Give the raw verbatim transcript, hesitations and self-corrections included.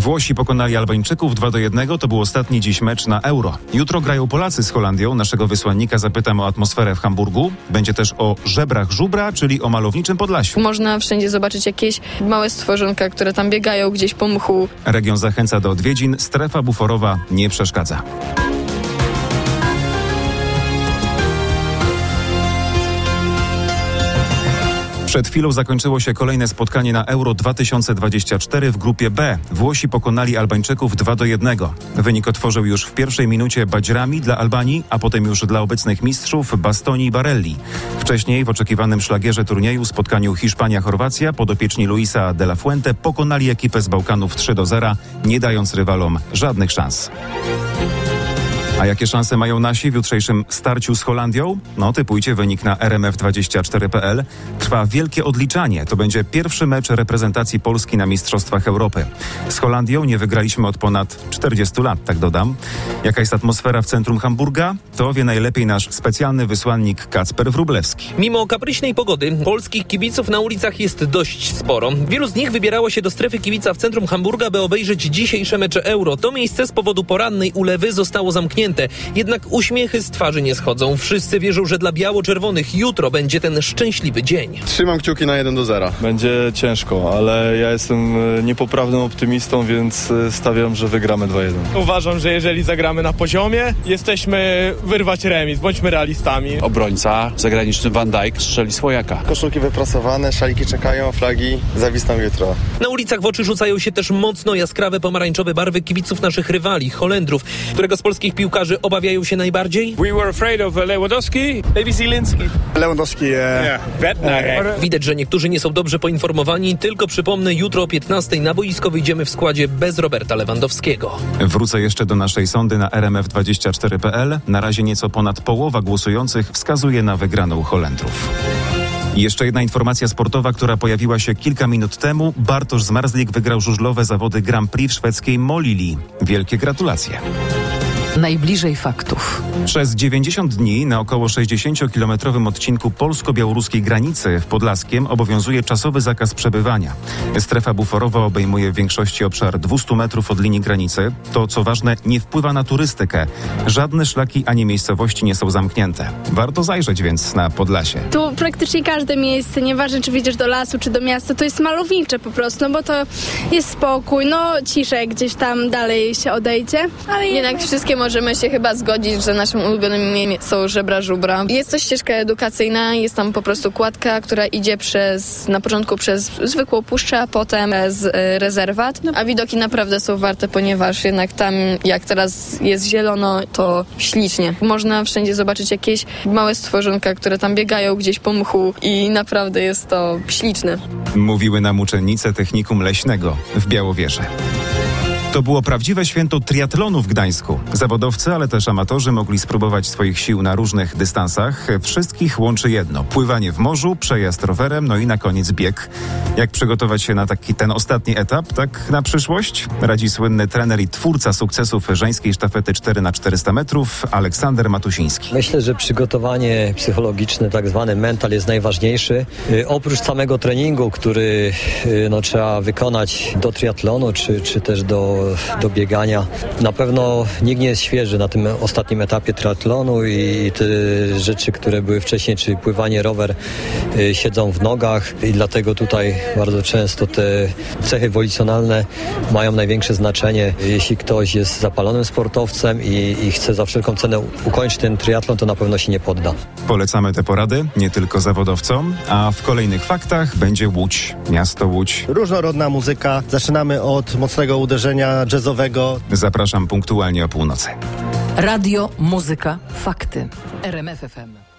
Włosi pokonali Albańczyków dwa do jednego. To był ostatni dziś mecz na Euro. Jutro grają Polacy z Holandią. Naszego wysłannika zapytam o atmosferę w Hamburgu. Będzie też o żebrach żubra, czyli o malowniczym Podlasiu. Można wszędzie zobaczyć jakieś małe stworzonka, które tam biegają gdzieś po mchu. Region zachęca do odwiedzin. Strefa buforowa nie przeszkadza. Przed chwilą zakończyło się kolejne spotkanie na Euro dwa tysiące dwadzieścia cztery w grupie B. Włosi pokonali Albańczyków dwa do jednego. Wynik otworzył już w pierwszej minucie Badzirami dla Albanii, a potem już dla obecnych mistrzów Bastoni i Barelli. Wcześniej w oczekiwanym szlagierze turnieju spotkaniu Hiszpania-Chorwacja podopieczni Luisa de la Fuente pokonali ekipę z Bałkanów trzy do zera, nie dając rywalom żadnych szans. A jakie szanse mają nasi w jutrzejszym starciu z Holandią? No, typujcie wynik na r m f dwadzieścia cztery kropka p l. Trwa wielkie odliczanie. To będzie pierwszy mecz reprezentacji Polski na Mistrzostwach Europy. Z Holandią nie wygraliśmy od ponad czterdziestu lat, tak dodam. Jaka jest atmosfera w centrum Hamburga? To wie najlepiej nasz specjalny wysłannik Kacper Wróblewski. Mimo kapryśnej pogody, polskich kibiców na ulicach jest dość sporo. Wielu z nich wybierało się do strefy kibica w centrum Hamburga, by obejrzeć dzisiejsze mecze Euro. To miejsce z powodu porannej ulewy zostało zamknięte. Jednak uśmiechy z twarzy nie schodzą. Wszyscy wierzą, że dla biało-czerwonych jutro będzie ten szczęśliwy dzień. Trzymam kciuki na jeden do zera. Będzie ciężko, ale ja jestem niepoprawnym optymistą, więc stawiam, że wygramy dwa jeden. Uważam, że jeżeli zagramy na poziomie, jesteśmy wyrwać remis. Bądźmy realistami. Obrońca zagraniczny Van Dijk strzeli swojaka. Koszulki wyprasowane, szaliki czekają, flagi zawisną jutro. Na ulicach w oczy rzucają się też mocno jaskrawe pomarańczowe barwy kibiców naszych rywali, Holendrów, którego z polskich piłkarzy obawiają się najbardziej? We were afraid of Lewandowski, maybe Zielinski. Lewandowski, yeah. yeah. Widać, że niektórzy nie są dobrze poinformowani. Tylko przypomnę, jutro o piętnastej na boisko wyjdziemy w składzie bez Roberta Lewandowskiego. Wrócę jeszcze do naszej sondy na r m f dwadzieścia cztery kropka p l. Na razie nieco ponad połowa głosujących wskazuje na wygraną Holendrów. I jeszcze jedna informacja sportowa, która pojawiła się kilka minut temu. Bartosz Zmarzlik wygrał żużlowe zawody Grand Prix w szwedzkiej Molili. Wielkie gratulacje. Najbliżej faktów. Przez dziewięćdziesiąt dni na około sześćdziesięciokilometrowym odcinku polsko-białoruskiej granicy w Podlaskiem obowiązuje czasowy zakaz przebywania. Strefa buforowa obejmuje w większości obszar dwieście metrów od linii granicy. To, co ważne, nie wpływa na turystykę. Żadne szlaki ani miejscowości nie są zamknięte. Warto zajrzeć więc na Podlasie. Tu praktycznie każde miejsce, nieważne czy wyjdziesz do lasu czy do miasta, to jest malownicze po prostu, no bo to jest spokój, no ciszej gdzieś tam dalej się odejdzie. Ale jednak wszystkie możemy się chyba zgodzić, że naszym ulubionym są żebra żubra. Jest to ścieżka edukacyjna, jest tam po prostu kładka, która idzie przez, na początku przez zwykłą puszczę, a potem z rezerwat. A widoki naprawdę są warte, ponieważ jednak tam, jak teraz jest zielono, to ślicznie. Można wszędzie zobaczyć jakieś małe stworzonka, które tam biegają gdzieś po mchu i naprawdę jest to śliczne. Mówiły nam uczennice Technikum Leśnego w Białowieży. To było prawdziwe święto triatlonu w Gdańsku. Zawodowcy, ale też amatorzy mogli spróbować swoich sił na różnych dystansach. Wszystkich łączy jedno. Pływanie w morzu, przejazd rowerem, no i na koniec bieg. Jak przygotować się na taki ten ostatni etap, tak na przyszłość? Radzi słynny trener i twórca sukcesów żeńskiej sztafety cztery na czterysta metrów, Aleksander Matusiński. Myślę, że przygotowanie psychologiczne, tak zwany mental jest najważniejszy. Yy, oprócz samego treningu, który yy, no, trzeba wykonać do triatlonu, czy, czy też do do biegania. Na pewno nikt nie jest świeży na tym ostatnim etapie triatlonu i te rzeczy, które były wcześniej, czyli pływanie, rower, yy, siedzą w nogach i dlatego tutaj bardzo często te cechy wolicjonalne mają największe znaczenie. Jeśli ktoś jest zapalonym sportowcem i, i chce za wszelką cenę ukończyć ten triatlon, to na pewno się nie podda. Polecamy te porady nie tylko zawodowcom, a w kolejnych faktach będzie Łódź, miasto Łódź. Różnorodna muzyka. Zaczynamy od mocnego uderzenia jazzowego. Zapraszam punktualnie o północy. Radio, muzyka, fakty. R M F F M.